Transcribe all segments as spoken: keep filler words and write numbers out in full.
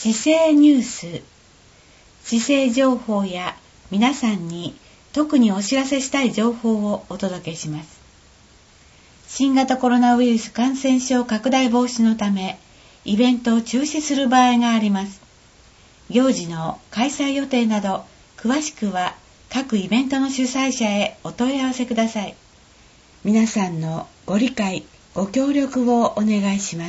市政ニュース、市政情報や皆さんに特にお知らせしたい情報をお届けします。新型コロナウイルス感染症拡大防止のため、イベントを中止する場合があります。行事の開催予定など、詳しくは各イベントの主催者へお問い合わせください。皆さんのご理解、ご協力をお願いします。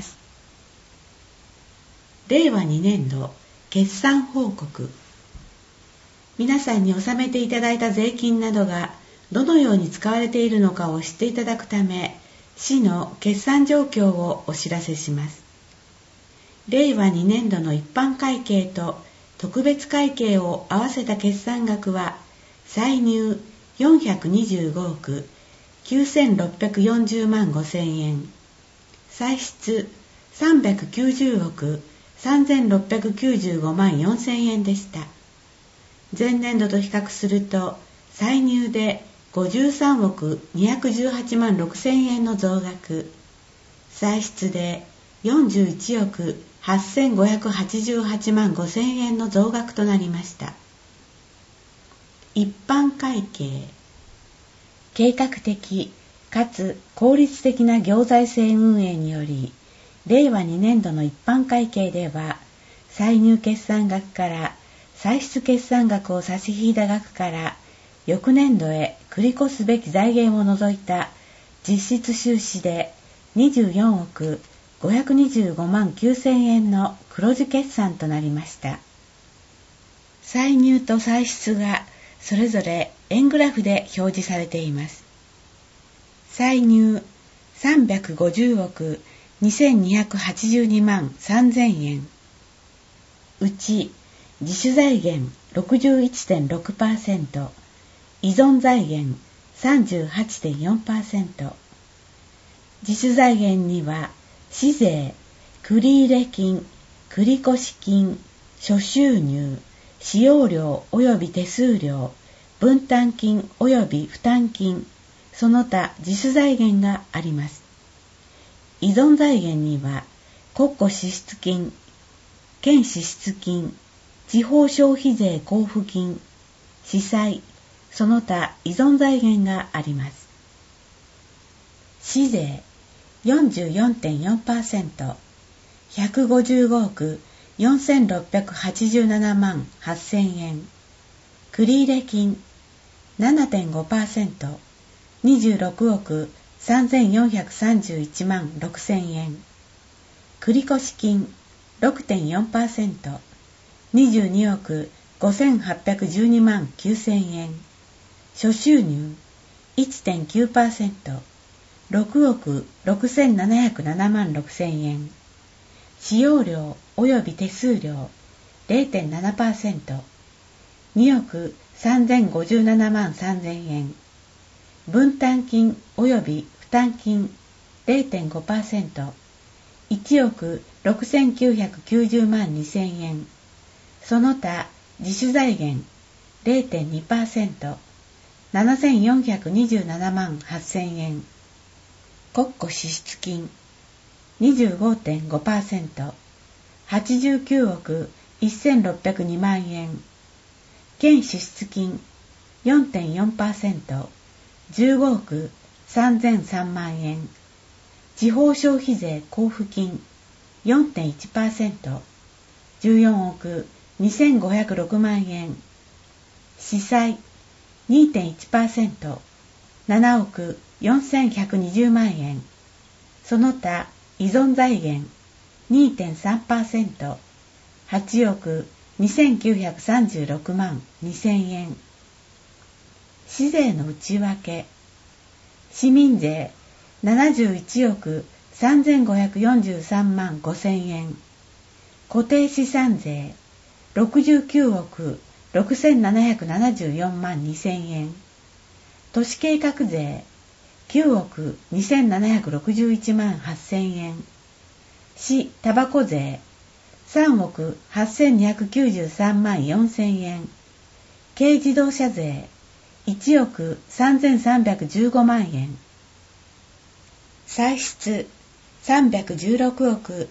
れいわにねんど決算報告。皆さんに納めていただいた税金などがどのように使われているのかを知っていただくため、市の決算状況をお知らせします。れいわにねんどの一般会計と特別会計を合わせた決算額は、歳入よんひゃくにじゅうごおくきゅうせんろっぴゃくよんじゅうまんごせんえん、歳出さんびゃくきゅうじゅうおくさんぜんろっぴゃくきゅうじゅうごまんよんせんえんでした。前年度と比較すると、歳入でごじゅうさんおくにひゃくじゅうはちまんろくせんえんの増額、歳出でよんじゅういちおくはっせんごひゃくはちじゅうはちまんごせんえんの増額となりました。一般会計、計画的かつ効率的な行財政運営により、れいわにねんどの一般会計では、歳入決算額から歳出決算額を差し引いた額から、翌年度へ繰り越すべき財源を除いた実質収支でにじゅうよんおくごひゃくにじゅうごまんきゅうせんえんの黒字決算となりました。歳入と歳出がそれぞれ円グラフで表示されています。歳入さんびゃくごじゅうおくにせんにひゃくはちじゅうにまんさんぜんえん。うち、自主財源 ろくじゅういってんろくパーセント、依存財源 さんじゅうはちてんよんパーセント。自主財源には、市税、繰入金、繰越金、諸収入、使用料及び手数料、分担金及び負担金、その他自主財源があります。依存財源には、国庫支出金、県支出金、地方消費税交付金、司債、その他依存財源があります。市税 よんじゅうよんてんよんパーセント、ひゃくごじゅうごおくよんせんろっぴゃくはちじゅうななまんはっせんえん、繰入金 ななてんごパーセント、にじゅうろくおくさんぜんよんひゃくさんじゅういちまんろくせんえん、繰越金 ろくてんよんパーセント、にじゅうにおくごせんはっぴゃくじゅうにまんきゅうせんえん、諸収入 いちてんきゅうパーセント、ろくおくろくせんななひゃくななまんろくせんえん、使用料及び手数料 れいてんななパーセント、におくさんぜんごじゅうななまんさんぜんえん、分担金及び負担金 れいてんごパーセント、いちおくろくせんきゅうひゃくきゅうじゅうまんにせんえん、その他自主財源 れいてんにパーセント、ななせんよんひゃくにじゅうななまんはっせんえん、国庫支出金 にじゅうごてんごパーセント、はちじゅうきゅうおくせんろっぴゃくにまんえん、県支出金 よんてんよんパーセント、じゅうごおくさんぜんさんまんえん、地方消費税交付金 よんてんいちパーセント、じゅうよんおくにせんごひゃくろくまんえん、司債 にてんいちパーセント、ななおくよんせんひゃくにじゅうまんえん、その他依存財源 にてんさんパーセント、はちおくにせんきゅうひゃくさんじゅうろくまんにせんえん。市税の内訳、市民税ななじゅういちおくさんぜんごひゃくよんじゅうさんまんごせんえん、固定資産税ろくじゅうきゅうおくろくせんななひゃくななじゅうよんまんにせんえん、都市計画税きゅうおくにせんななひゃくろくじゅういちまんはっせんえん、市たばこ税さんおくはっせんにひゃくきゅうじゅうさんまんよんせんえん、軽自動車税いちおくさんぜんさんびゃくじゅうごまんえん、歳出さんびゃくじゅうろくおく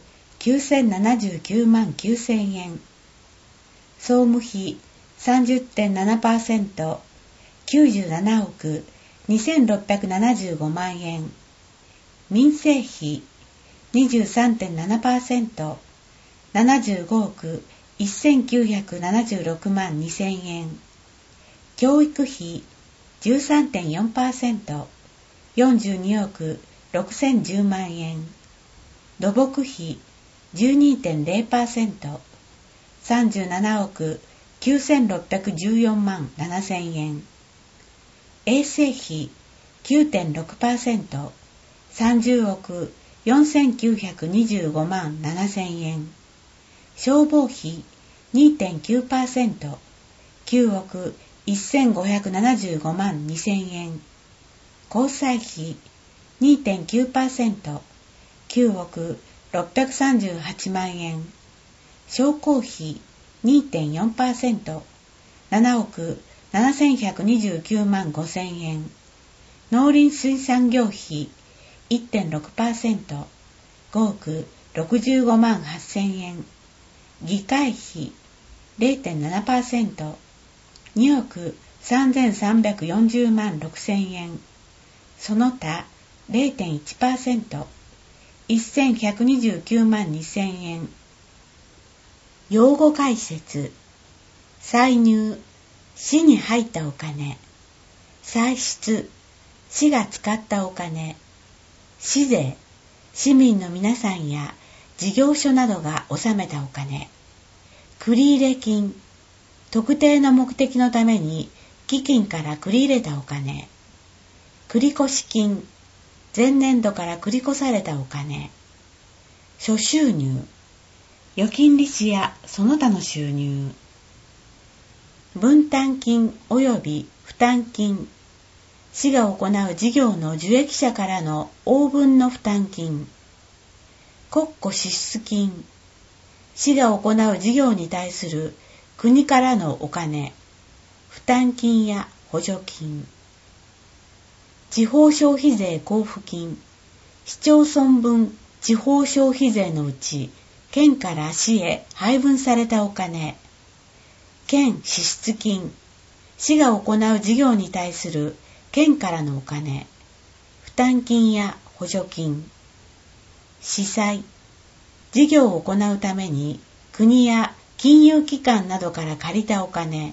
きゅうせんななじゅうきゅうまんきゅうせんえん。総務費 さんじゅってんななパーセント、きゅうじゅうななおくにせんろっぴゃくななじゅうごまんえん。民生費 にじゅうさんてんななパーセント、ななじゅうごおくせんきゅうひゃくななじゅうろくまんにせんえん。教育費 じゅうさんてんよんパーセント、よんじゅうにおくろくせんじゅうまんえん。土木費 じゅうにてんゼロパーセント、さんじゅうななおくきゅうせんろっぴゃくじゅうよんまんななせんえん。衛生費 きゅうてんろくパーセント、さんじゅうおくよんせんきゅうひゃくにじゅうごまんななせんえん。消防費 にてんきゅうパーセント、きゅうおくせんごひゃくななじゅうごまんにせんえん。交際費 にてんきゅうパーセント、きゅうおくろっぴゃくさんじゅうはちまんえん。商工費 にてんよんパーセント、ななおくななせんひゃくにじゅうきゅうまんごせんえん。農林水産業費 いってんろくパーセント、ごおくろくじゅうごまんはっせんえん。議会費 ゼロてんななパーセント、におくさんぜんさんびゃくよんじゅうまんろくせんえん。その他 ゼロてんいちパーセント、せんひゃくにじゅうきゅうまんにせんえん。用語解説。歳入、市に入ったお金。歳出、市が使ったお金。市税、市民の皆さんや事業所などが納めたお金。繰入金、特定の目的のために基金から繰り入れたお金。繰越金、前年度から繰り越されたお金。諸収入、預金利子やその他の収入。分担金及び負担金、市が行う事業の受益者からの応分の負担金。国庫支出金、市が行う事業に対する国からのお金、負担金や補助金。地方消費税交付金、市町村分地方消費税のうち県から市へ配分されたお金。県支出金、市が行う事業に対する県からのお金、負担金や補助金。市債、事業を行うために国や金融機関などから借りたお金。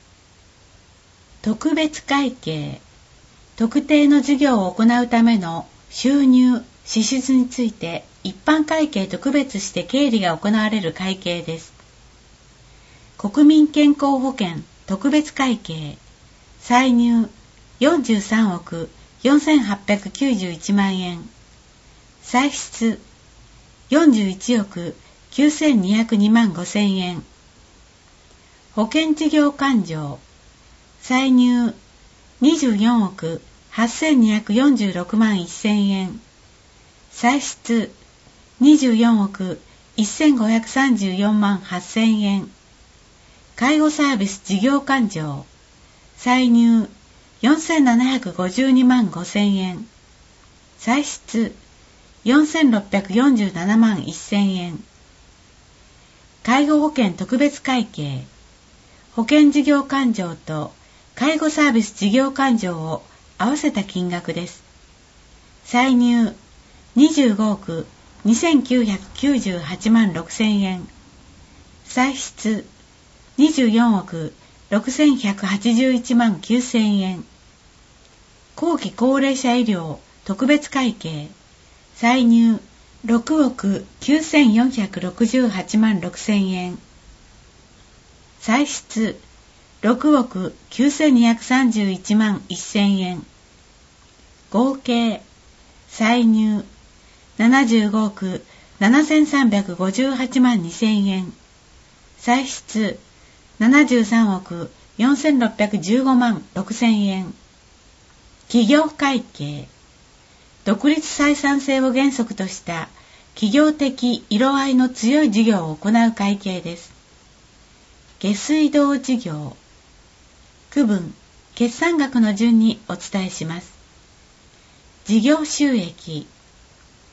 特別会計、特定の事業を行うための収入、支出について一般会計と区別して経理が行われる会計です。国民健康保険特別会計、歳入よんじゅうさんおくよんせんはっぴゃくきゅうじゅういちまんえん。歳出よんじゅういちおくきゅうせんにひゃくにまんごせんえん。保険事業勘定、歳入にじゅうよんおくはっせんにひゃくよんじゅうろくまんせんえん。歳出にじゅうよんおくせんごひゃくさんじゅうよんまんはっせんえん。介護サービス事業勘定、歳入よんせんななひゃくごじゅうにまんごせんえん。歳出よんせんろっぴゃくよんじゅうななまんせんえん。介護保険特別会計、保険事業勘定と介護サービス事業勘定を合わせた金額です。歳入にじゅうごおくにせんきゅうひゃくきゅうじゅうはちまんろくせんえん。歳出にじゅうよんおくろくせんひゃくはちじゅういちまんきゅうせんえん。後期高齢者医療特別会計、歳入ろくおくきゅうせんよんひゃくろくじゅうはちまんろくせんえん。歳出ろくおくきゅうせんにひゃくさんじゅういちまんせんえん。合計歳入ななじゅうごおくななせんさんびゃくごじゅうはちまんにせんえん。歳出ななじゅうさんおくよんせんろっぴゃくじゅうごまんろくせんえん。企業会計、独立採算性を原則とした企業的色合いの強い事業を行う会計です。下水道事業、区分、決算額の順にお伝えします。事業収益、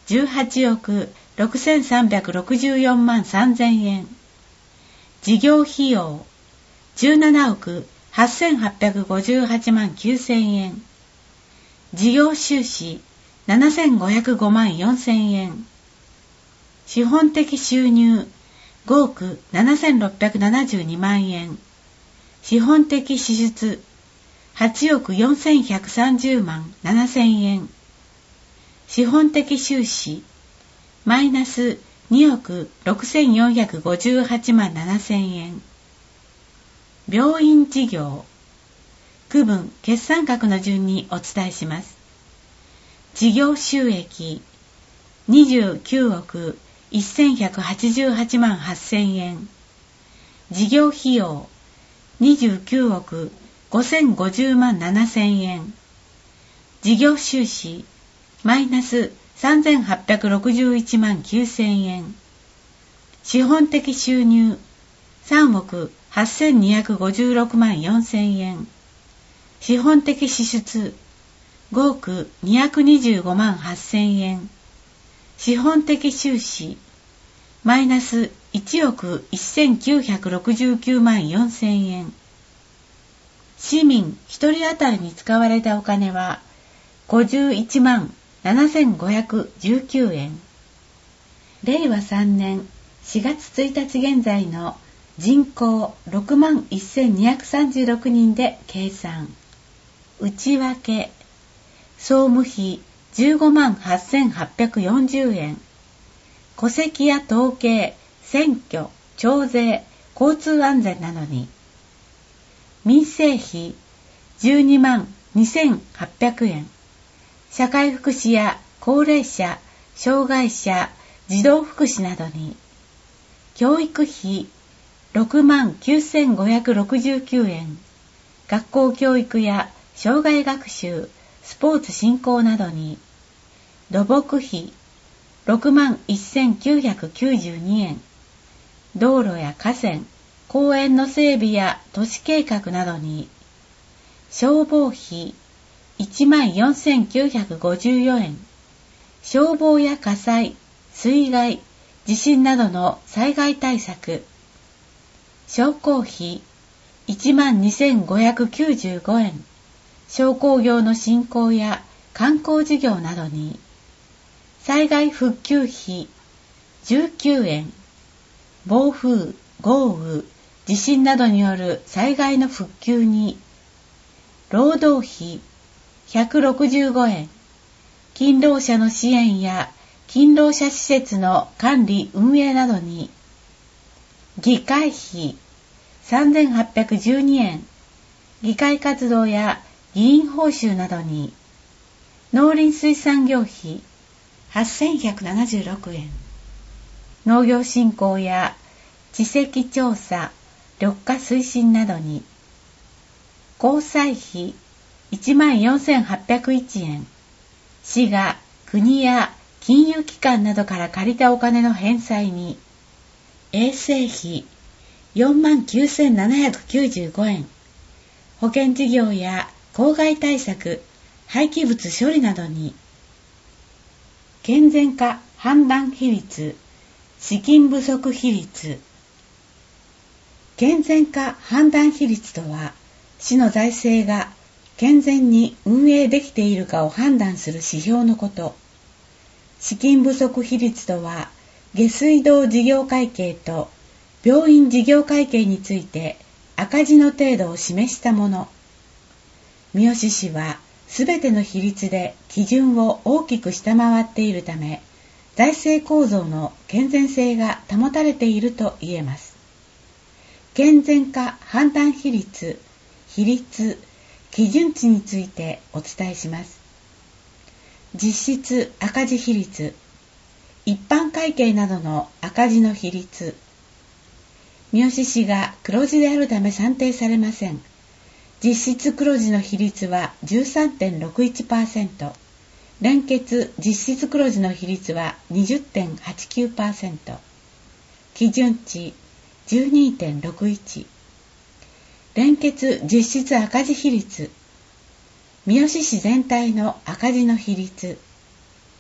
じゅうはちおくろくせんさんびゃくろくじゅうよんまんさんぜんえん、事業費用じゅうななおくはっせんはっぴゃくごじゅうはちまんきゅうせんえん、事業収支ななせんごひゃくごまんよんせんえん、資本的収入ごおくななせんろっぴゃくななじゅうにまんえん、資本的支出はちおくよんせんひゃくさんじゅうまんななせんえん、資本的収支マイナスにおくろくせんよんひゃくごじゅうはちまんななせんえん、病院事業区分決算額の順にお伝えします。事業収益にじゅうきゅうおくせんひゃくはちじゅうはちまんはっせんえん、事業費用にじゅうきゅうおくごせんごじゅうまんななせんえん、事業収支マイナスさんぜんはっぴゃくろくじゅういちまんきゅうせんえん、資本的収入さんおくはっせんにひゃくごじゅうろくまんよんせんえん、資本的支出ごおくにひゃくにじゅうごまんはっせんえん、資本的収支マイナスいちおくせんきゅうひゃくろくじゅうきゅうまんよんせんえん、市民ひとり当たりに使われたお金はごじゅういちまんななせんごひゃくじゅうきゅうえん。れいわさんねんしがつついたち現在の人口ろくまんせんにひゃくさんじゅうろくにんで計算。内訳総務費じゅうごまんはっせんはっぴゃくよんじゅうえん、戸籍や統計、選挙、徴税、交通安全などに。民生費じゅうにまんにせんはっぴゃくえん、社会福祉や高齢者、障害者、児童福祉などに。教育費ろくまんきゅうせんごひゃくろくじゅうきゅうえん、学校教育や障害学習、スポーツ振興などに。土木費ろくまんせんきゅうひゃくきゅうじゅうにえん、道路や河川、公園の整備や都市計画などに。消防費いちまんよんせんきゅうひゃくごじゅうよえん、消防や火災、水害、地震などの災害対策。商工費いちまんにせんごひゃくきゅうじゅうごえん、商工業の振興や観光事業などに。災害復旧費じゅうきゅうえん、暴風、豪雨、地震などによる災害の復旧に。労働費ひゃくろくじゅうごえん、勤労者の支援や勤労者施設の管理運営などに。議会費さんぜんはっぴゃくじゅうにえん、議会活動や議員報酬などに。農林水産業費はっせんひゃくななじゅうろくえん、農業振興や地籍調査、緑化推進などに。交際費いちまんよんせんはっぴゃくいちえん、市が国や金融機関などから借りたお金の返済に。衛生費よんまんきゅうせんななひゃくきゅうじゅうごえん、保険事業や公害対策、廃棄物処理などに。健全化判断比率、資金不足比率。健全化判断比率とは、市の財政が健全に運営できているかを判断する指標のこと。資金不足比率とは、下水道事業会計と病院事業会計について赤字の程度を示したもの。三好市はすべての比率で基準を大きく下回っているため、財政構造の健全性が保たれていると言えます。健全化判断比率、比率、基準値についてお伝えします。実質赤字比率、一般会計などの赤字の比率。三好市が黒字であるため算定されません。実質黒字の比率は じゅうさんてんろくいちパーセント、連結実質黒字の比率は にじゅってんはちきゅうパーセント、基準値 じゅうにてんろくいち、連結実質赤字比率、三好市全体の赤字の比率。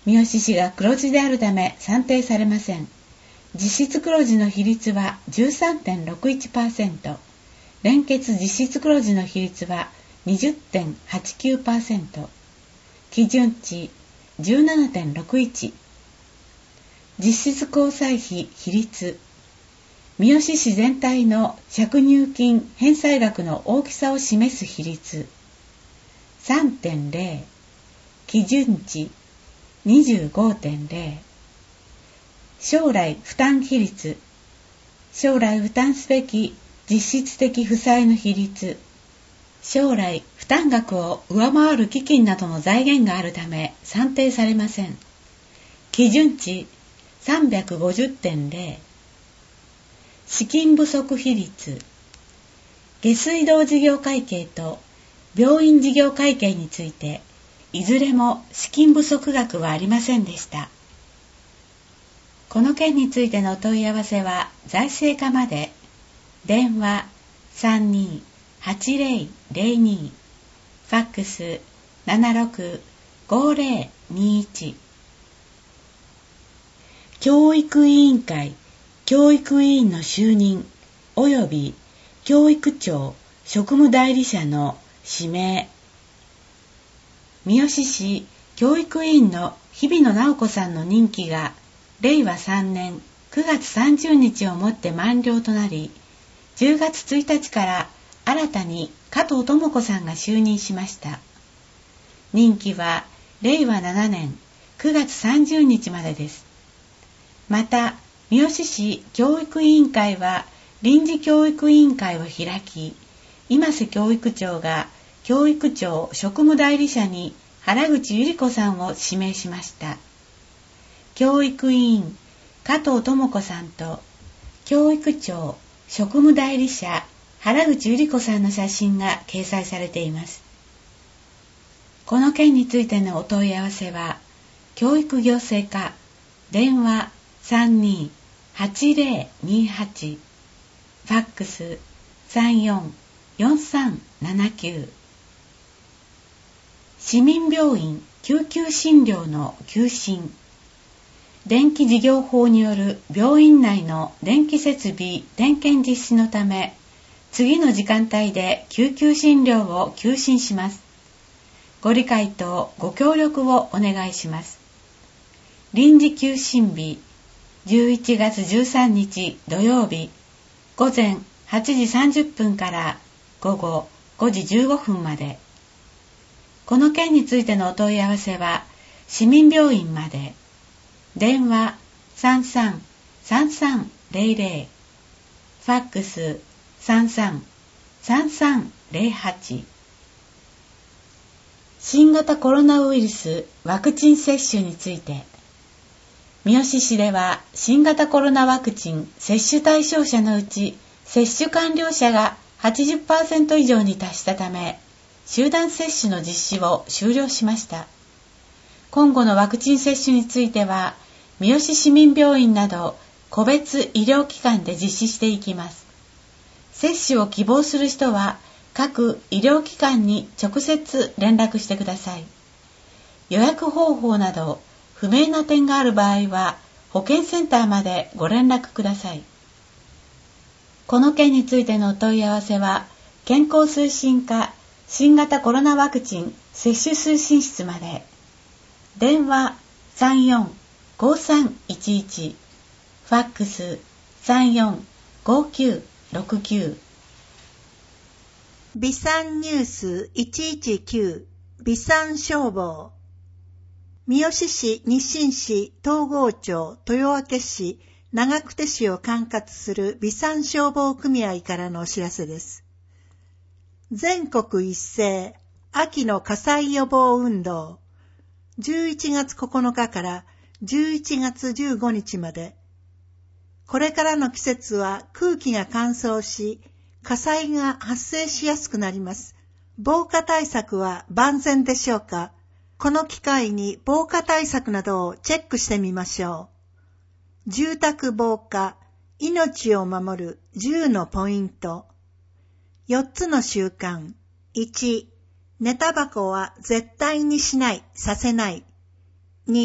三好市が黒字であるため算定されません。実質黒字の比率は じゅうさんてんろくいちパーセント、連結実質黒字の比率は にじゅってんはちきゅうパーセント、基準値 じゅうななてんろくいち、実質交際費比率、三好市全体の借入金返済額の大きさを示す比率 さんてんゼロ、基準値 にじゅうごてんゼロ、将来負担比率、将来負担すべき実質的負債の比率、将来負担額を上回る基金などの財源があるため算定されません。基準値 さんびゃくごじゅってんゼロ、資金不足比率、下水道事業会計と病院事業会計についていずれも資金不足額はありませんでした。この件についてのお問い合わせは財政課まで。電話 さんにーはちゼロゼロに、ファックス ななろくごゼロにいち。教育委員会教育委員の就任及び教育庁職務代理者の指名。三好市教育委員の日比野直子さんの任期がれいわさんねんくがつさんじゅうにちをもって満了となり、じゅうがつついたちから新たに加藤智子さんが就任しました。任期はれいわななねんくがつさんじゅうにちまでです。また、三好市教育委員会は臨時教育委員会を開き、今瀬教育長が教育庁職務代理者に原口百合子さんを指名しました。教育委員加藤智子さんと教育庁職務代理者原口百合子さんの写真が掲載されています。この件についてのお問い合わせは教育行政課電話 さんにーはちゼロにはち、ファックス さんよんよんさんななきゅう。市民病院救急診療の休診。電気事業法による病院内の電気設備点検実施のため、次の時間帯で救急診療を休診します。ご理解とご協力をお願いします。臨時休診日、じゅういちがつじゅうさんにち土曜日、午前はちじさんじゅっぷんから午後ごじじゅうごふんまで。この件についてのお問い合わせは、市民病院まで。電話 さんさんさんさんゼロゼロ、ファックス さんさんさんさんゼロはち。新型コロナウイルスワクチン接種について、三好市では新型コロナワクチン接種対象者のうち接種完了者が はちじゅっパーセント 以上に達したため、集団接種の実施を終了しました。今後のワクチン接種については、三好市民病院など個別医療機関で実施していきます。接種を希望する人は各医療機関に直接連絡してください。予約方法など不明な点がある場合は保健センターまでご連絡ください。この件についてのお問い合わせは、健康推進課新型コロナワクチン接種推進室まで。電話 さんよんごさんいちいち、ファックス さんよんごきゅうろくきゅう。 備産ニュースいちいちきゅう、備産消防。三好市、日清市、東郷町、豊明市、長久手市を管轄する備産消防組合からのお知らせです。全国一斉秋の火災予防運動、じゅういちがつここのかからじゅういちがつじゅうごにちまで。これからの季節は空気が乾燥し、火災が発生しやすくなります。防火対策は万全でしょうか？この機会に防火対策などをチェックしてみましょう。住宅防火、命を守るじゅうのポイント。よっつの習慣。いち、寝タバコは絶対にしない、させない。に、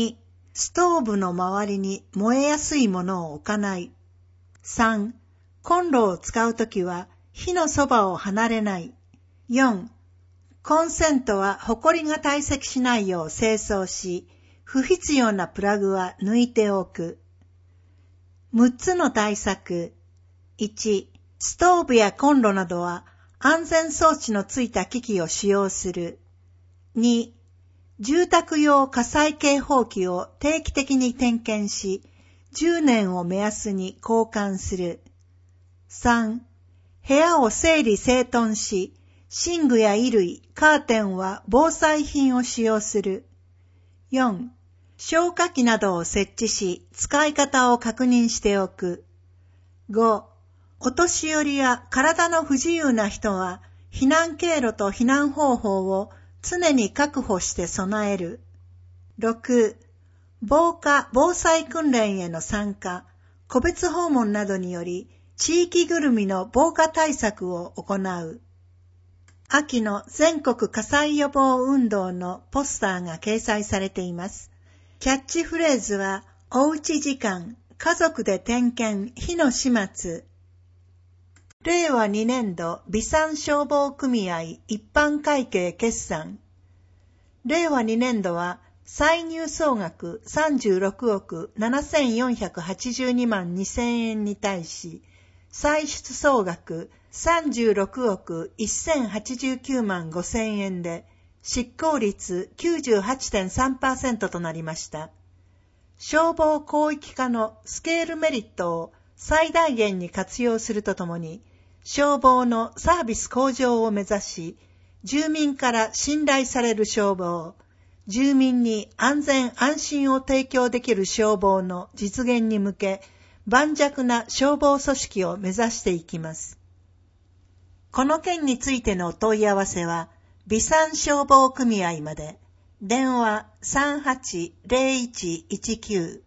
ストーブの周りに燃えやすいものを置かない。さん、コンロを使うときは火のそばを離れない。よん、コンセントはホコリが堆積しないよう清掃し、不必要なプラグは抜いておく。むっつの対策。いち、ストーブやコンロなどは安全装置のついた機器を使用する。に、住宅用火災警報器を定期的に点検し、じゅうねんを目安に交換する。さん、部屋を整理整頓し、寝具や衣類、カーテンは防災品を使用する。よん、消火器などを設置し、使い方を確認しておく。ご、お年寄りや体の不自由な人は、避難経路と避難方法を常に確保して備える。ろく、防火・防災訓練への参加、個別訪問などにより、地域ぐるみの防火対策を行う。秋の全国火災予防運動のポスターが掲載されています。キャッチフレーズは、おうち時間、家族で点検、火の始末。れいわにねんど備産消防組合一般会計決算。れいわにねんどは、歳入総額さんじゅうろくおくななせんよんひゃくはちじゅうにまんにせんえんに対し、歳出総額さんじゅうろくおくせんはちじゅうきゅうまんごせんえんで、執行率 きゅうじゅうはちてんさんパーセント となりました。消防広域化のスケールメリットを最大限に活用するとともに、消防のサービス向上を目指し、住民から信頼される消防、住民に安全安心を提供できる消防の実現に向け、盤石な消防組織を目指していきます。この件についてのお問い合わせは、備産消防組合まで、電話 さんはちゼロいちいちきゅう。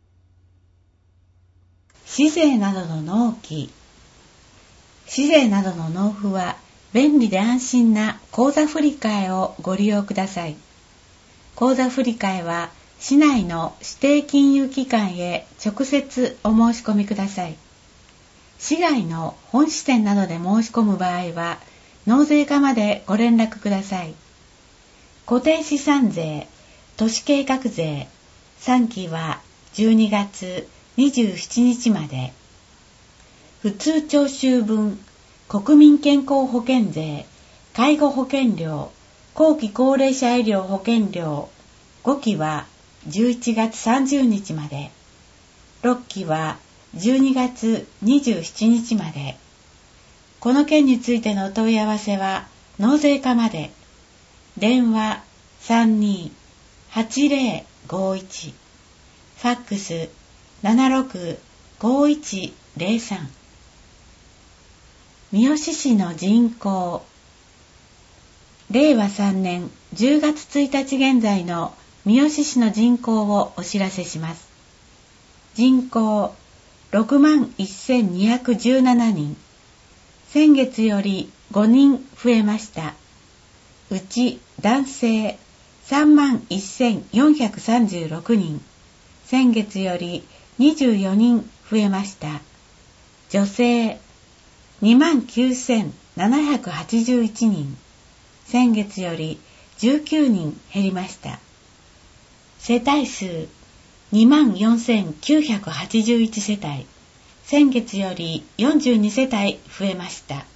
紙税などの納期。紙税などの納付は便利で安心な口座振替をご利用ください。口座振替は市内の指定金融機関へ直接お申し込みください。市外の本支店などで申し込む場合は納税課までご連絡ください。固定資産税、都市計画税、さんきはじゅうにがつにじゅうしちにちまで。普通徴収分、国民健康保険税、介護保険料、後期高齢者医療保険料、ごきはじゅういちがつさんじゅうにちまで。ろっきはじゅうにがつにじゅうしちにちまで。この件についてのお問い合わせは納税課まで。電話 さんにーはちゼロごいち、ファックス ななろくごいちゼロさん。三好市の人口。れいわさんねんじゅうがつついたち現在の三好市の人口をお知らせします。人口ろくまんせんにひゃくじゅうななにん。先月よりごにん増えました。うち男性さんまんせんよんひゃくさんじゅうろくにん。先月よりにじゅうよにん増えました。女性にまんきゅうせんななひゃくはちじゅういちにん。先月よりじゅうきゅうにん減りました。世帯数にまんよんせんきゅうひゃくはちじゅういちせたい。先月よりよんじゅうにせたい増えました。